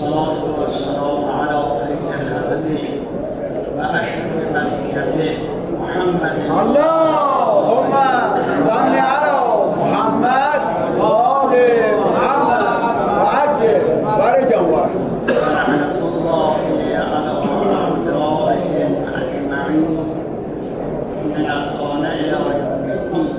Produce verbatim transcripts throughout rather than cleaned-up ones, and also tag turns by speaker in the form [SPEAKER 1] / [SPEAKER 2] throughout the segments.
[SPEAKER 1] والصلاة والسلام على خير خلقه وأشرف ملائكته محمد.
[SPEAKER 2] اللهم صل على محمد وآل محمد وعجل فرجا
[SPEAKER 1] ورحمة الله على أعدائهم أجمعين من الآن إلى يوم الدين.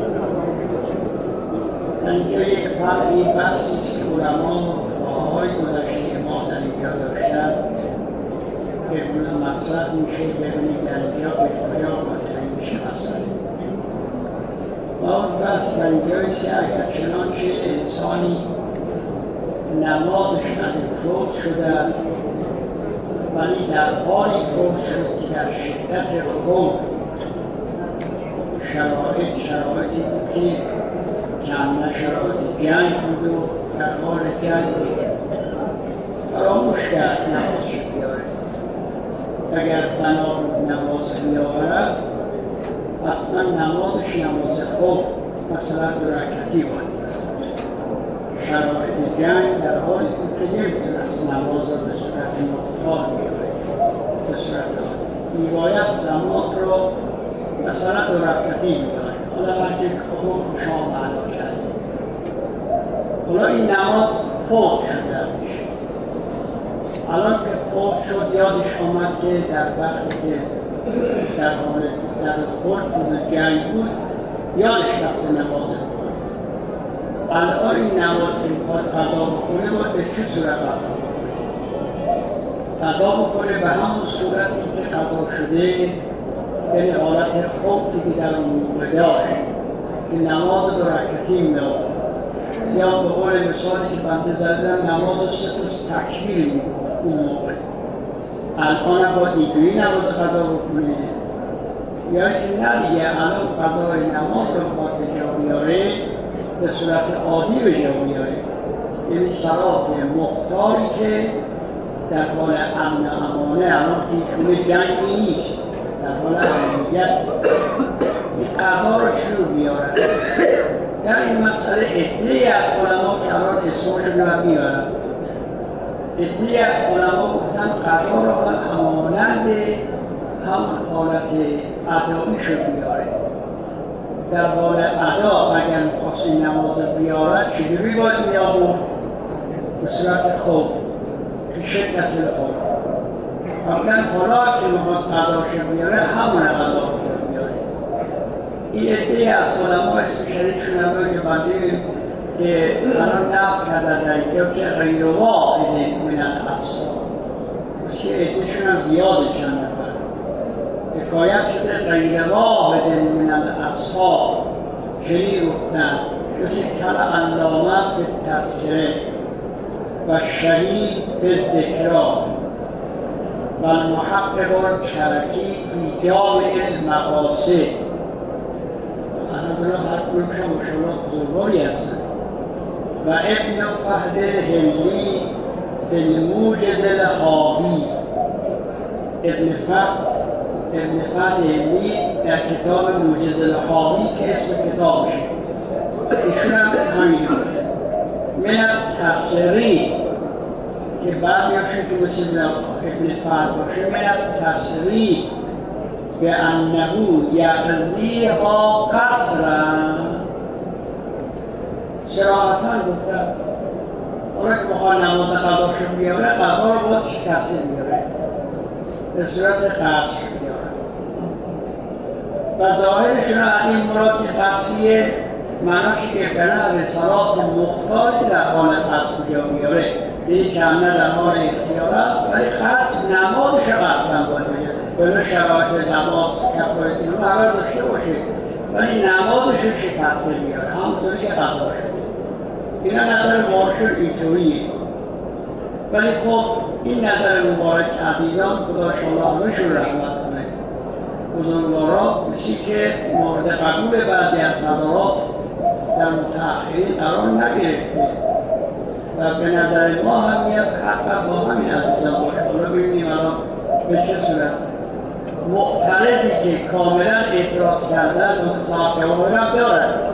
[SPEAKER 1] اینجا یک فرقی بحثی است که علما فقهای گذشته ما در اینجا داشتن که مطرح میشه ببینید در اینجا به کجا منتهی میشه مسئله. و اون بحث در اینجاییست که اگر چنانچه انسانی نمازش فوت شده است ولی در حالی فوت شد که در شدت خوف شرایط شرایطی بود که جمعه شرایط جنگ بود و در حال جنگ بود فراموش کرد نمازش بیاره. اگر بنا بود نماز بیاورد حتما نمازش نماز خوب مثلا دو رکعتی باید. شرایط جنگ در حالی بود که نمیتونست نماز را به صورت مختار بیاره، به صورت میباید نماز را مثلا دو رکعتی بیاره. حالا هرچی حکم شما معنا کردیم. حالا این نماز فوت شده ازش. الان که فوت شد یادش آمد که در وقتی که در حال زد خورد بود جنگ بود یادش رفت نماز بکنه. الان این نماز که میخواد قضا بکنه باید به چه صورت قضا بکنه؟ قضا بکنه به همون صورتی که قضا شده، یعنی حالت خوفی که در اون موقع داشت که نماز دو رکعتی می‌آورد، یا به قول مثالی که بنده زدم نماز سه تا تکمیل می‌کنه اون موقع. الان باید اینجوری نماز قضا بکنه یا که نه دیگه الان قضای نماز رو باید به جا بیاره به صورت عادی به جا بیاره، یعنی صلات مختاری که در حال امن و امانه الان که جنگی نیست در حال امنیت این قضا رو چرا بیارن؟ در این مسئله عده‌ای از علما که الان اسمشون رو میارن، عده‌ای از علما گفتن قضا رو همانند همون حالت ادایی شد بیاره. در حال ادا اگر می‌خواست این نماز بیارد چجوری باید می‌آورد؟ به صورت خوب که شدت الخوف. اگر حالا که میخواد قضاش بیاره همون قضا بیاره. این عده‌ای از علما اسپشیالی شدن که بنده که الان نقل کردن در اینجا که غیر واحد من الاصحاب، مثل عده‌شون هم زیاده چند نفر حکایت شده غیر واحد من الاصحاب چنین گفتن مثل کل علامه فی التذکره و شهید به ذکرها و المحقق الکرکی فی جامع المقاصد. الان هر کلومشون مشاهدات بزرگواری هستن. و ابن فهد الهلی فی الموجز الحاوی، ابن فهد ابن فهد الهلی در کتاب موجز الحاوی که اسم کتابشه ایشون هم همین بوده من التصریح که بعضی هاشون که مثل ابن فهد باشه من تصریح به انه یقضیها قصرا صراحتا گفتن اونا که بخواه نماز قضاشو بیاره قضا رو باید شکسته بیاره به صورت قصر بیاره و ظاهرشون از این مراد قصریه معناش که بنابر صلات مختاری در حال قصر بیا بیاره، یعنی که همه در حال اختیار است ولی قصر نمازش قصرا باید بگه بنا شرایط نماز کفایتی رو همه داشته باشه ولی نمازش رو شکسته بیاره همونطوری که قضا شده. اینا نظر مبارکشون اینطوریه. ولی خب این نظر مبارک عزیزان خدا شما همشون رحمت کنه بزرگوارا مثل که مورد قبول بعضی از نظرات در متأخرین قرار نگرفته و به نظر ما هم میاد حق با همین عزیزان باشه. حالا ببینیم الان به چه صورت معترضی که کاملا اعتراض کردن و متعاقبانه دارد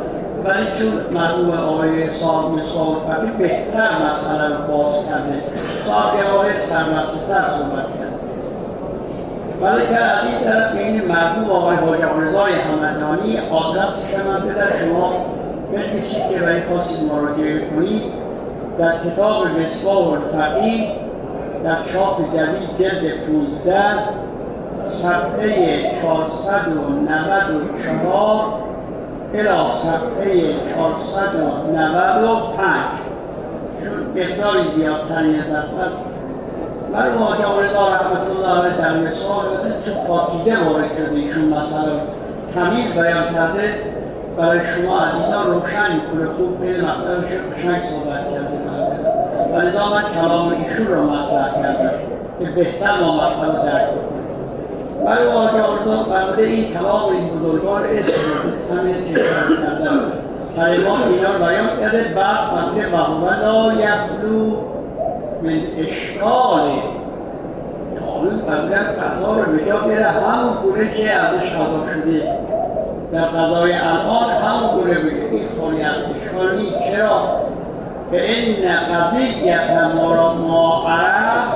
[SPEAKER 1] ولی چون مرحوم آقای صاحب مصباح الفقیه بهتر مسئله رو باز کرده، صاحب آقای سرمست‌تر صحبت کرده. ولی که از این طرف این مرحوم آقای حاج رضای همدانی آدرسش من بده شما بنویسید که برای خواستید مراجعه کنید. در کتاب مصباح الفقیه در چاپ جدید جلد پانزده صفحه چهارصد و نود و چهار الی صفحه چهارصد و نود و پنج چون مقداری زیادتری از اصل مرحوم حاج رضا رحمت الله علیه در مثال چون پاکیزه وارد شده ایشون مسئله تمیز بیان کرده برای شما عزیزان روشن میکنه. خوب به مسئله روشن صحبت کرده و لذا من کلام ایشون رو مطرح کردم که بهتر ما مسئله رو درک کنیم. برای حاج رضا فرموده این کلام این بزرگان اسم همین کشور کردن کلمات اینا رو بیان کرده. بعد فرموده و هو لا یخلو من اشکال قانون فرمودن قضا رو به جا بیاره همون گونه که ازش قضا شده در قضای الان همون گونه بگه. این خالی از اشکال نیست. چرا؟ به این قضیت ما عرف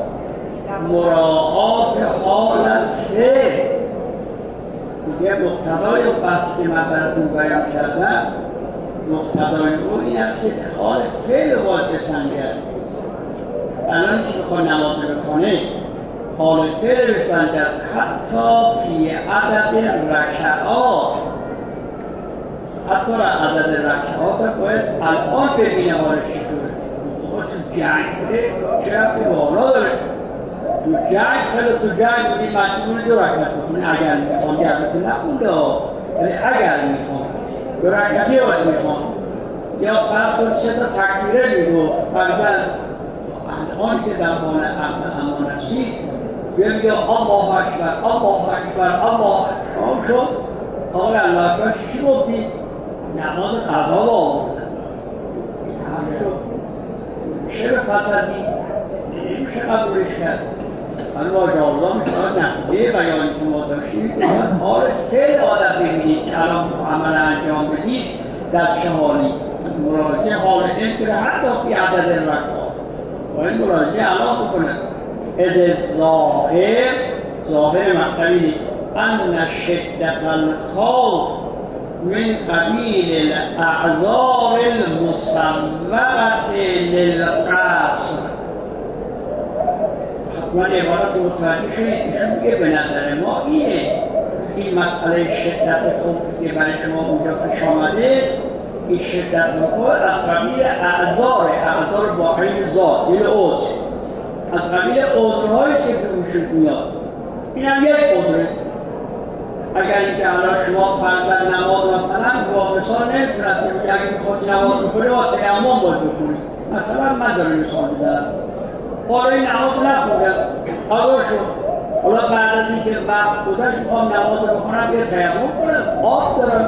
[SPEAKER 1] مراعات حالت فعل دیگه مقتضای بحث که من براتون بیان کردم مقتضای او این است که حال فعل باید بسنجد. الان که بخواه نماز بکنه حال فعل بسنجد حتی فی عدد رکعات حتی عدد رکعات باید الان ببینه حالش چطوره. خود تو جنگ بوده چه رفتی بالا داره تو جنگ خیلی تو جنگ بودی مجبوری دو رکعت بکنه اگر میخوان گرده نخونده ولی اگر میخوان دو رکعتی باید میخوان یا فرض کنید سه تا تکبیره میگو فرضاً الان که در حال امان هستی بیا میگه الله اکبر الله اکبر الله اکبر شد آقای الله اکبر چی گفتی؟ نماز قضا رو آوردن هم شد میشه به فسدی نمیشه قبولش کرد. من با جاوزا میشود نتیجه بیانی که ما داشتیم حال فعل آدم ببینید که الان عمل انجام بدید در چه حالی مراجعه حال این که حتی فی عدد رکعات باید مراجعه الان بکنه. از ظاهر ظاهر مطلبی ان شدت الخوف من قبیل الاعذار المسببة للقصر. حتما عبارت متوجه شدید ایشون میگه به نظر ما اینه این مسئله شدت خوف که برای شما اونجا پیش آمده این شدت خوف از قبیل اعذار اعذار با عین ذات دل عذر از قبیل عذرهایی که به وجود میاد. این هم یک عذره. اگر اینکه الان شما فرضاً نماز مثلا با مثال نمیتونستید که اگه میخواستی نماز بکنی با تیمم باید بکنی مثلا من دارم مثال میزنم حالا این نماز نخوندم قضا شد حالا بعد از اینکه وقت گذشت میخوام نماز رو بخونم یه تیمم کنم آب دارم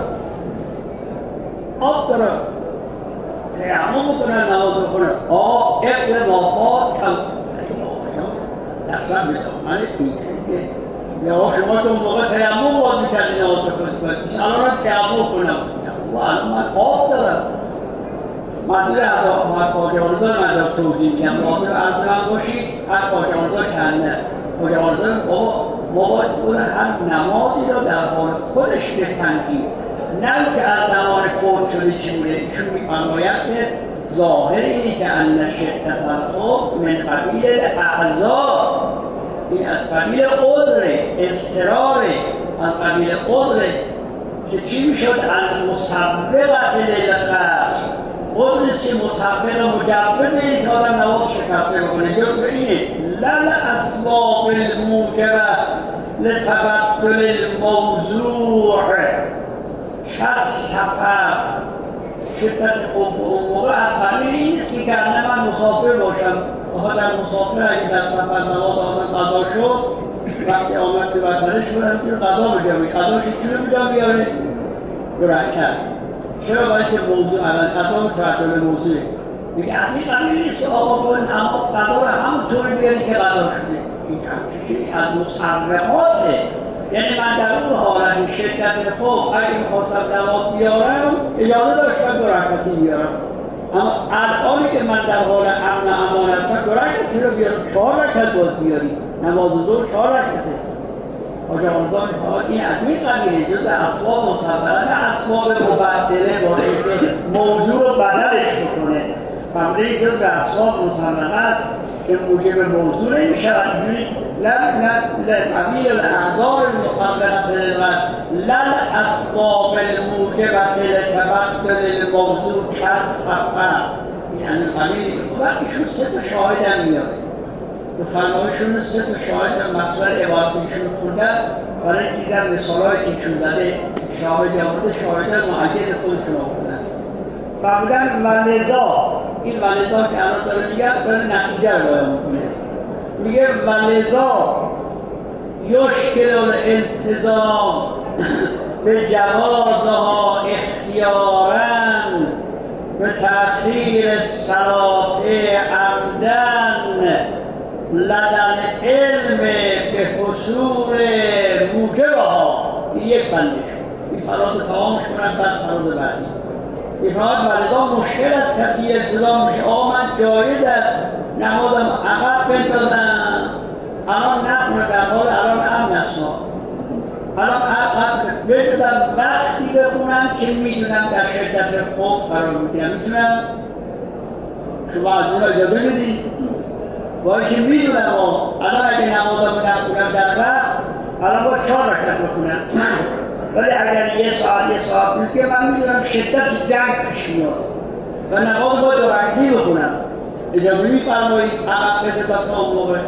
[SPEAKER 1] آب دارم تیمم بکنم نماز بخونم آب اقتضافات کم اصلا بتامن اینجوریه یا شما که اون موقع تیمم باز میکردی نماز بکنید الان را تیمم کنم و الان من آب دارم منظور از آقای خواجه رضا من دارم توضیح میگم واضح عرض من باشید هر خواجه رضا کنه خواجه رضا بابا ما باید خود هر نمازی را در حال خودش بسنجیم نه که از زمان فوت شده چی بوده چون میفرماید که ظاهر اینه که ان شدت الخوف من قبیل الاعذار این از قبیل عذره اضطراره از قبیل عذره که چی میشد ان مسببت للقصر عذر چی مسبب مجبد این که آدم نماز شکسته بکنه یا تو اینه لل اسباب الموجبه لتبدل الموضوع کس سفر شدت خوف اون موقع از قبیل این نیست که گرنه من مسافر باشم آخه در مسافر اگه در سفر نماز آمد قضا شد وقتی آمد که برطره شدن که قضا بجاوید قضا شد چون بجا بیارید برکت چرا باید که موضوع اول قضا متعدل موضوعه میگه از این قبیل نیست که آقا باید نماز قضا رو همونطوری بیاری که قضا شده این همچه از مصرفاته یعنی من در اون حالت شدت خوف اگه میخواستم نماز بیارم اجازه داشتم دو رکعتی بیارم، اما الانی که من در حال امن امان هستم دو رکعتی رو بیارم، چهار رکعت باید بیاری، نماز ظهر چهار رکعته. آجا آنزا میخواد این از این قبیله جز اسباب مصبره نه اسباب مبدله باشه که موضوع رو بدلش بکنه. قبیله جز اسباب مصبره است که موجب موضوع نمیشه اینجوری لا لا قبیل الاعذار المصبره لل اسباب الموجبه لتبدل الموضوع كالسفر. یعنی قبیل وقتی ایشون سه تا شاهد هم میاد به فرمایشون سه تا شاهد هم مقصود عبارتشون خوندن برای دیدن مثالهایی که ایشون داده شاهد آورده شاهد معید خودشون آوردن فرمودن ولذا. این ولذا که الان داره میگه داره نتیجه رو باید میکنه، میگه ولذا یشکل الالتزام به جوازها اختیاراً به تأخیر صلاة عمدن لدن علم به حصول موجبها. این یک بندش این فراز تمامش کنم بعد فراز بعدی این فراز ولذا مشکل از کسی التزام میشه. آقا من جایز است نمازم عقب بندازم الان نکنه در حال الان امن است الان عقب بندازم وقتی بخونم که میدونم در شدت خوف قرار میدونم میتونم شما از اون اجازه بدید باید که میدونم الان اگه نمازم نخونم در وقت الان باید چهار رکعت بخونم، ولی اگر یه ساعت یه ساعت میگه من میدونم شدت جنگ پیش میاد و نماز باید دو رکعتی بخونم اجازه میفرمایید عقب بندازم تا اون موقع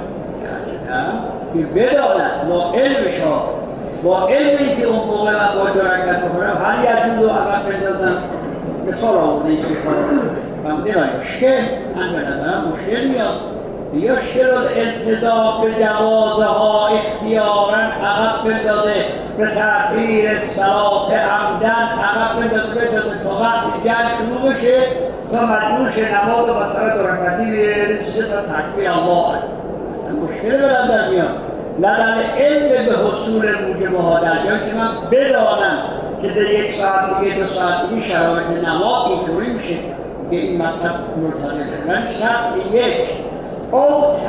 [SPEAKER 1] که بدانم با علمش ها با علمی که اون موقع من باید دو رکعت بخونم هر یک رو عقب بندازم مثال آورده این سفر فهمده باید مشکل من به نظرم مشکل میاد یشکل الالتزام به جوازها اختیاراً عقب بندازه به تأخیر صلاة عمدن عقب بندازه بندازه تا وقتی جنگ شروع بشه و مجبور شه نماز مثلا دو رکعتی بیاره سه تا تکبیر الله مشکل به نظر میاد. لدن علم به حصول موجبها در جایی که من بدانم که در یک ساعت دیگه دو ساعت دیگه شرایط نماز اینطوری میشه که این مطلب مرتبط شدن شرط یک او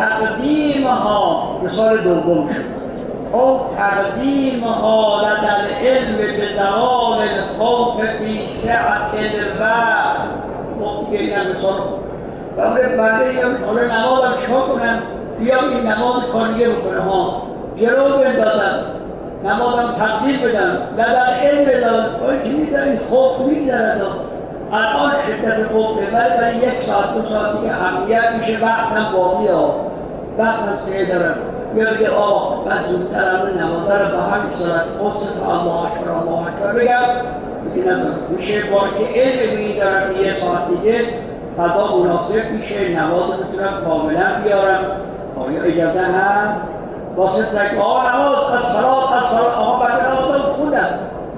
[SPEAKER 1] تقدیمها مثال دوم شد او تقدیمها لدن علم به زوال الخوف فی سعت الوقت وقتی که این هم مثال و اون بعده حالا نمازم چه کنم بیام این نماز کاریه بکنم ها جلو بندازم نمازم تقدیم بدم لدن علم بدم باید که میدارم خوف میدارد الان شدت خوفه ولی برای یک ساعت دو ساعت دیگه امنیت میشه وقت هم باقی ها وقت هم سعی دارم یا بگه آه بس زودتر همون نمازه رو به همین صورت خودست الله اکبر الله اکبر بگم بگه نظر میشه با که علم میدارم یه ساعت دیگه فضا مناسب میشه نماز رو میتونم کاملا بیارم آیا اجازه هم واسه تک آه نماز از صلات از صلات آها بعد نمازم خودم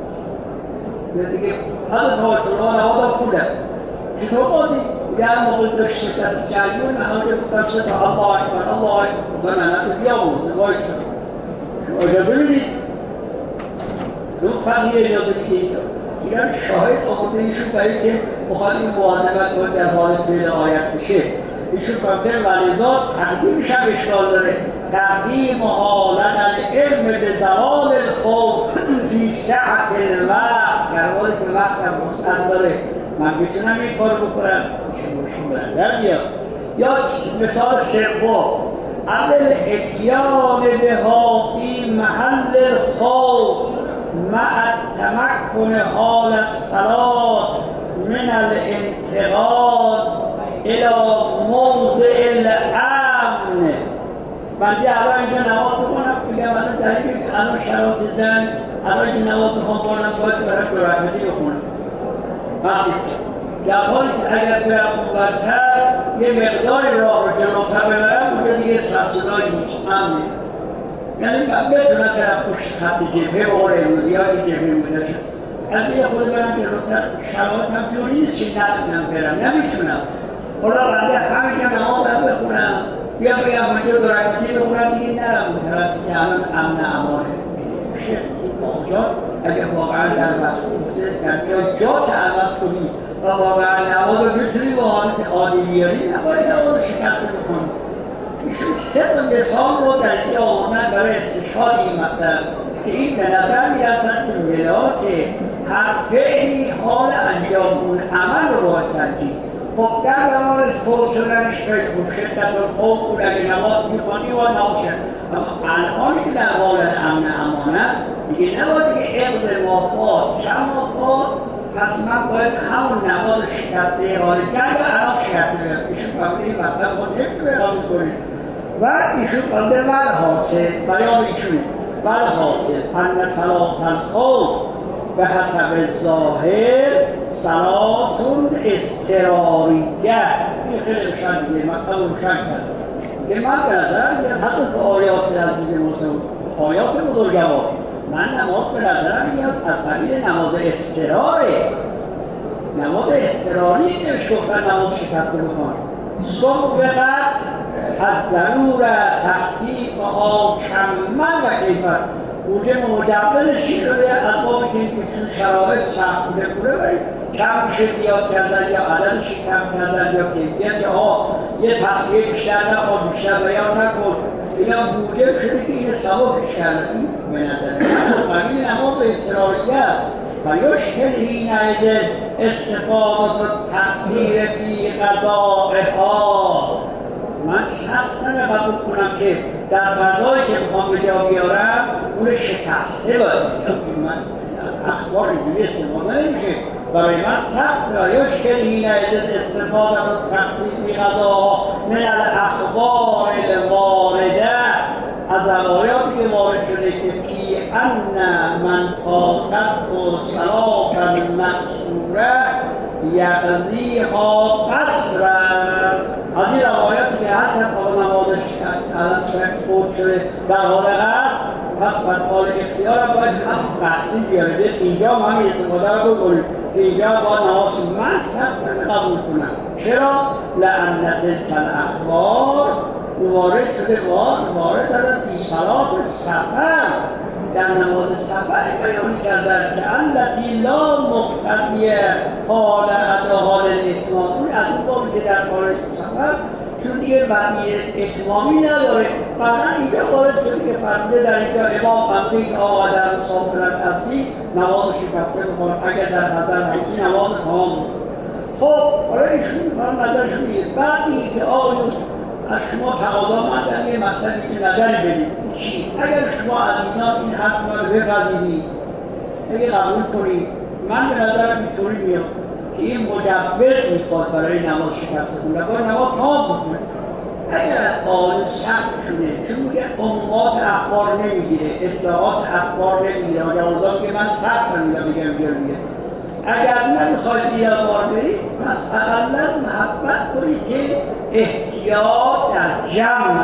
[SPEAKER 1] یا دیگه هذا توجه نمازم خودم چطور بازی؟ دیگه هم موقع داشت شدت جنگون همه گفتم ستا الله اکبر الله اکبر و منت بیامون نگاه کنم شما اجازه میدید دو فقیه اجازه میدید ایران شاهد آورده ایشون برای که بخواد این مواظبت باید در حال فعل آیت بشه ایشون فهمده ولذا تقدیمش هم اشکال داره تقدیم حالت علم به زوال الخوف فی سعت الوقت در حالی که وقت هم مستند داره من بتونم این کار بکنم شما برندر بیاد یا مثال سوم قبل اتیان بها فی محل الخوف مع تمکن حال الصلاة من الانتقال الى موضع الامن. من دیگه الان اینجا نماز بکنم بگم الان دلیل الان شرایط زن الان اینجا نماز بخوام بارم باید برای دو رکعتی بخونم بخشید در حالی که اگر برم اونورتر یه مقداری راه رو جلوتر ببرم اونجا دیگه سبزداری نیست امنه یعنی من بتونم برم پشت خط جبهه بقول امروزی یا این جبهه بوده شد از دیگه خود برم جلوتر شرایط هم جوری نیست که نتونم برم نمیتونم حالا بنده همینجا نماز هم بخونم یا بگم اونجا دو رکعتی بخونم دیگه نرم اون طرف که الان امن امانه باشه آنجا اگه واقعا در مخصوص در جا تعرض کنی و واقعا نماز رو بتونی با حالت عالی بیاری نباید نماز شکست بکنی. ایشون سه تا مثال رو در اینجا آوردن برای استشهاد این مطلب که این به نظر می‌رسد که می‌دهد که هر فعلی حال انجام اون عمل رو باید سنجید. خب در زمان فوت شدنش خیلی خوب شدت الخوف بود اگه نماز می‌خوانی و نباشه، اما الانی که در حال امن امانت دیگه نباید که عقد وفات چند وفات پس من باید همون نماز شکسته حال جنگ و الان شرط بیارم. ایشون فهمیده این مطلب رو نمیتونه اقامه کنید و ایشون فهمیده ول حاصل بیان ایشونه ول حاصل ان صلاة الخوف به حسب ظاهر صلاتون اضطراریه. این خیلی روشن دیگه مطلب روشن کرد که من به نظرم میاد حتی که آیات عزیز مسلم آیات بزرگوار من نماز به نظرم میاد از قبیل نماز اضطراره، نماز اضطراری نمیشه گفتن نماز شکسته بکن. صبغت از ضرور تخفیفها کمن و کیفر موجب مجوز چی شده از بابی که تو شرایط سخت بوده بوده ولی کم میشه زیاد کردن یا عددش کم کردن یا کیفیت ها یه تصویه بیشتر نکن بیشتر بیان نکن اینا موجب شده که این ثوابش کردن. این به نظر فهمید نماز اضطراریه و یشکل حینئذ استفاده تقصیر فی قضائها. من سخت نقبول کنم که در قضایی که میخوام به جا بیارم اون شکسته باید من از اخبار اینجوری استفاده نمیشه برای من سخت و یشکل حینئذ استفاده تقصیر فی قضاها من الاخبار الوارده از روایاتی که وارد شده که فی ان من فاتت و صلاة المقصوره یقضیها قصرا. از این روایاتی که هر کس آقا نمازش الان شاید فوت شده در حال قصر پس بعد حال اختیار هم باید هم قصری بیاره بیاد اینجا هم همین استفاده رو بکنیم که اینجا باید نماز من سخت قبول کنم. چرا؟ لعنت الاخبار وارد شده وارد دادن فی صلاة سفر در نماز سفر بیان کردن که التی لا مقتضی حال ادا حال الاتمام. اون از اون بابی که در حال سفر چون دیگه وضعیت اتمامی نداره بعدا اینجا وارد شده که فرموده در اینجا امام فرموده که آقا در مسافرت هستی نماز شکسته بکن اگر در نظر هستی نماز تمام بود. خب حالا ایشون میکنم نظرشون میگه بعد میگه که آقا از شما تقاضا مندم یه مطلبی که نظری بدید چی؟ اگر شما عزیزان این حرف ما رو بپذیرید اگه قبول کنید من به نظرم اینطوری میاد که این مجوز میخواد برای نماز شکسته کنه باید نماز تمام بکنه. اگر قانون سخت شده چون میگه عمومات اخبار نمیگیره اطلاعات اخبار نمیگیره و جوازان که من سخت نمیگم میگم میگم اگر نمیخواید بیابار برید پس اقلا محبت کنید که احتیاط در جمع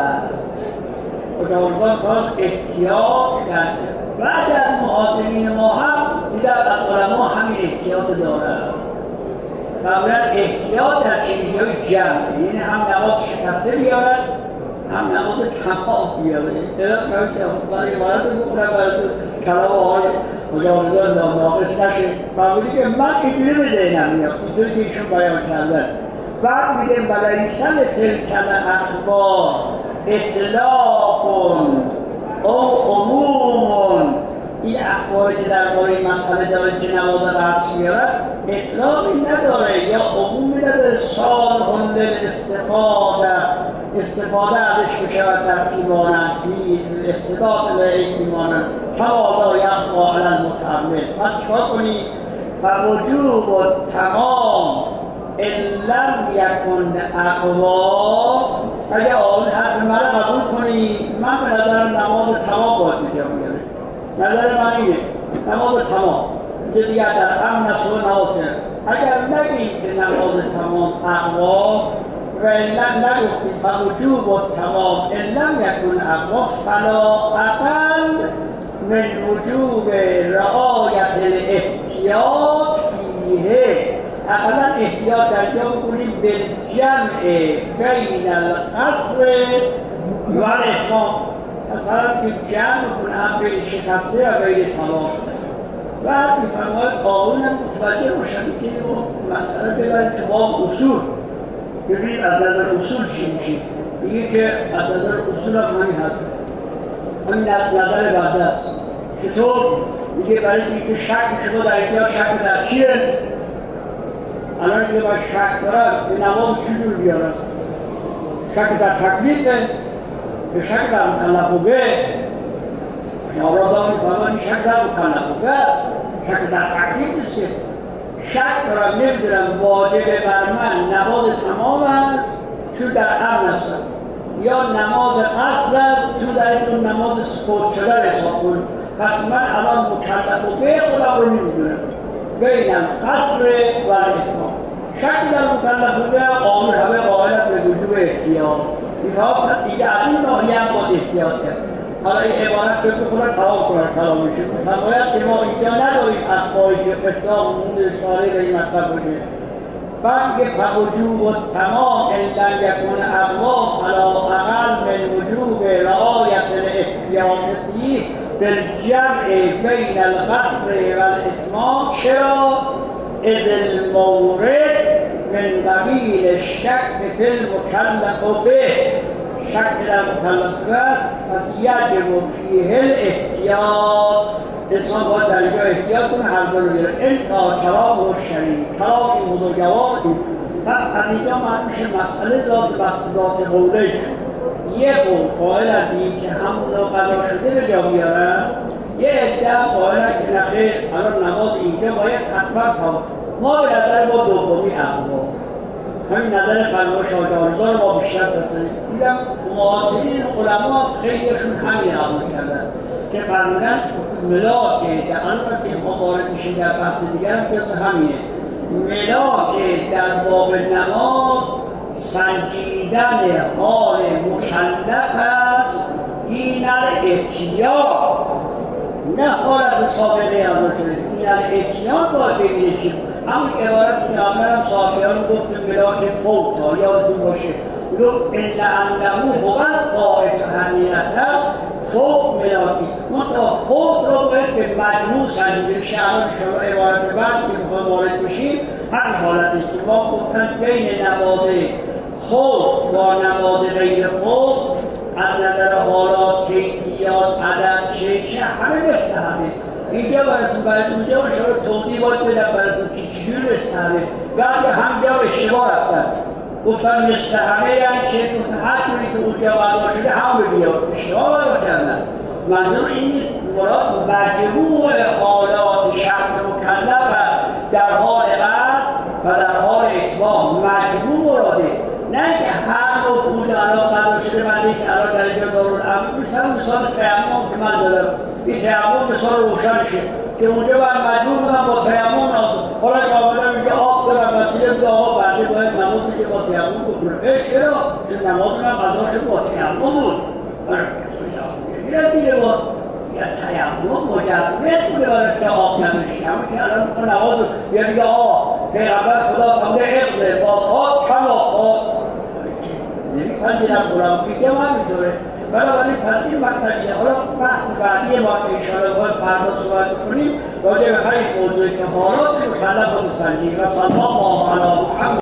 [SPEAKER 1] و جوازان باید احتیاط در بعد از محاضرین ما هم دیدن علما همین احتیاط داره قبلا احتیاط در چیزهای جمع یعنی هم نماز شکسته بیارد هم نماز تمام بیارد درست کنید برای عبارت بکنم برای کلام آقای مجاوزان ناقص نشه معمولی که من اینجوری به ذهنم میاد اینطوری که ایشون بیان کردن بعد میگه بلیسن تلکن اخبار اطلاق او عموم این اخباری که در باره این مسئله داره که نماز رأس میارد اطلاقی نداره یا عمومی نداره صالح للاستفاده استفاده ازش بشود در ایمانت استفاده در ایمانت فوالا یبقا علی المتعمل. پس چکار کنی؟ فوجوب و تمام ان لم یکن اقوا. اگه آن حرف من رو قبول کنی من به نظرم نماز تمام باید میگم میگم نظر من اینه نماز تمام دیگه دیگر در هم نشو نواسه اگر نگیم که نماز تمام اقوا و علم نگفتیم فوجوب و تمام علم یکون اقوا فلا اقل من وجوب رعایت الاحتیاط فیه. اقلا احتیاط در جا بکنیم بالجمع بین القصر و الاتمام. مثلا که جمع کنه هم بین شکسته و بین تمام. بعد میفرماید قانون هم متوجه باشن که مسئله ببرید تو باب اصول. ببینید از نظر اصول چی میشه؟ میگه که از نظر اصول هم همین هست. همین از نظر بعد است. چطور؟ میگه برای اینکه شک شما در اینجا شک در چیه؟ الان که باید شک دارم به نماز چجور بیارم؟ شک در تکلیفه؟ به شک در مکلفوگه؟ نورازان میفرمان این شک در مکلفوگه است. شک در تکلیف نیست که شک دارم نمیدونم واجب بر من نماز تمام است چون در امن هستم یا نماز قصر است چون در این نماز سکوت شده حساب کنم. پس من الان مکلفوگه خودم رو نمیدونم بین قصر و اتمام. شک در مکلفوگه قانون همه قائلت به وجوب احتیاط اینها پس دیگه از این ناحیه هم باید احتیاط کرد. حالا این عبارت رو بخونن تمام کنن کلامش فرماید که ما اینجا نداریم اخباری که قصدام مون اشاره به این مطلب باشه. بعد که فوجوب و تمام الا یکون اقوام علی اقل من وجوب رعایت الاحتیاطی بالجمع بین القصر و الاتمام چرا؟ از المورد من قبیل الشک فی المکلف به شک در مکلف است پس یجب فیه الاحتیاط. انسان باید در اینجا احتیاط کنه هر دو رو بیاره. انتا کلام و شریف کلام این بزرگوار پس از اینجا من میشه مسئله ذات بست ذات قوله یه قول قائل از این که همون رو قضا شده به جا بیارن یه ادعا قائل از که نخیر الان نماز اینجا باید حتما تمام. ما به نظر ما دومی اقوام همین نظر فرمای شاهدارزان ما بیشتر بسنید دیدم معاصرین علما خیلیشون همین عمل کردن که فرمودن ملاک در آن را که ما وارد میشیم در بحث دیگر جز همینه ملاک در باب نماز سنجیدن حال مکلف است این الاحتیاط نه حالت سابقه عمل شده این الاحتیاط باید ببینید چی همون عبارت که عملم صافیان گفت ملاک فوق تا یادتون باشه گفت الا انه هوت قاعد همیته فوق ملاکی منطقه فوق رو باید به مجموع سنجیده بشه. الان شما عبارت بعد که میخواد وارد بشیم همین حالتی که ما گفتن بین نماز خوب با نماز غیر خوب از نظر حالات کیفیات عدد چه چه همه مثل همه اینجا براتون براتون اونجا شما توضیح باید بدم براتون که چجور مثل همه بعد همجا اشتباه رفتن گفتن مثل همه یعنی که هر جوری که اونجا وضع شده هم رو بیاد اشتباه باید کردن. منظور این نیست مراد مجموع حالات شخص مکلف در حال قصد و در حال اتمام مجموع مراده نه که هر نوع بود الان قضا شده من این الان در اینجا دارالامر مثلا مثال تیمم که من دارم این تیمم مثال روشنشه که اونجا باید مجبور بودم با تیمم حالا که آمدم اینجا آب دارم مسئله بوده آقا برده باید نمازی که با تیمم بکنم ای چرا؟ چون نماز من قضا شده با تیمم بود میره دیگه با یا تیمم مجرد بوده برای که آب نداشتی همه که الان با نماز یا دیگه آب پیغمبر خدا فهمده اقله با آب کم آب نمیپندیدم قرآن بیده هم همینطوره بنابراین پس این مطلبیه. حالا بحث بعدی ما که انشاءالله باید فردا صحبت کنیم راجع به همین موضوعی که حالات مکلف و سنجید و صلی الله علی محمد